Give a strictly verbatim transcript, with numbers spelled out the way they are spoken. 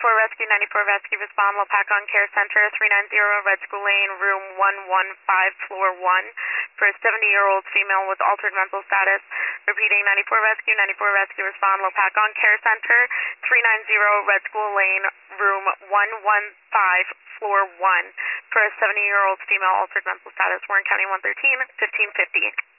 ninety-four Rescue, ninety-four Rescue, respond, Lopakon Care Center, three ninety Red School Lane, room one one five, floor one, for a seventy-year-old female with altered mental status. Repeating, ninety-four Rescue, ninety-four Rescue, respond, Lopakon Care Center, three ninety Red School Lane, room one one five, floor one, for a seventy-year-old female altered mental status. Warren County one thirteen, fifteen fifty.